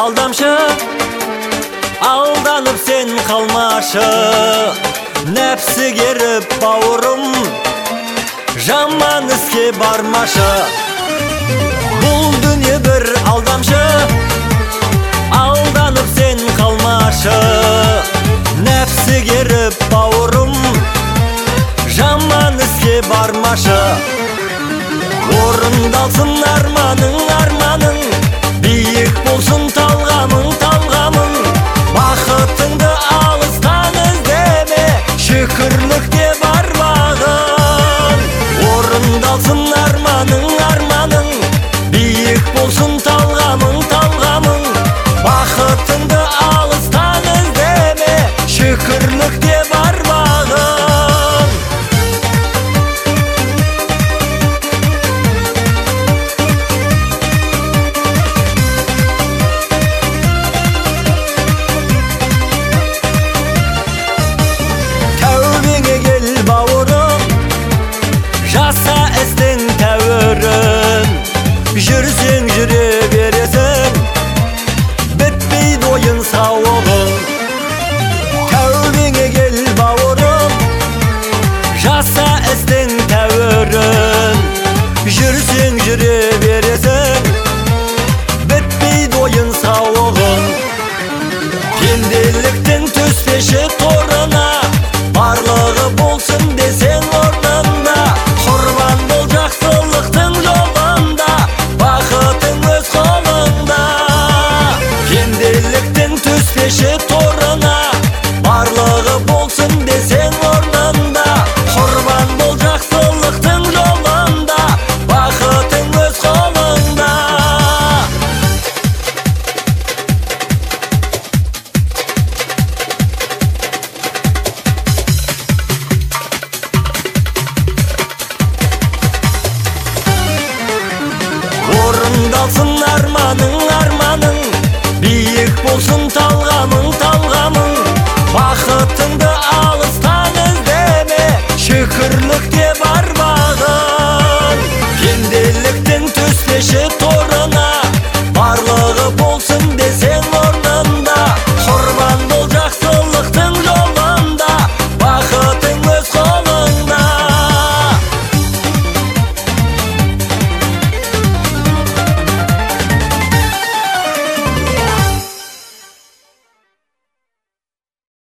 алдамшы, алданып сен қалмашы. Нәпсі керіп бауырым, жаман іске бармашы. Бұл дүние бір алдамшы, алданып сен қалмашы. Нәпсі керіп бауырым, жаман іске бармашы. Орындалсын арманың, арманың, биік болсын талғамың, талғамың. Бақытыңды алыстан іздеме, шүкірлікте бар бағын. Орындалсын арманың, арманың, биік болсын талғамың, талғамың. Бақытыңды алыстан іздеме, шүкірлікте бар бағын. Жаса істің тәуірін, жүрсең жүре бересің, бітпейді ойын сауығың. Тәубеңе кел бауырым, жаса істің тәуірін, жүрсең жүре бересің, бітпейді ойын сауығың. Пенделіктің түспеші торына, барлығы болсын десең орнында. Құрбан бол жақсылықтың жолында, бақытың өз қолыңда. Пенделіктің түспеші торына, барлығы болсын десең орнында. Құрбан бол жақсылықтың жолында, бақытың өз қолыңда. Орындалсын арманың, арманың, биік болсын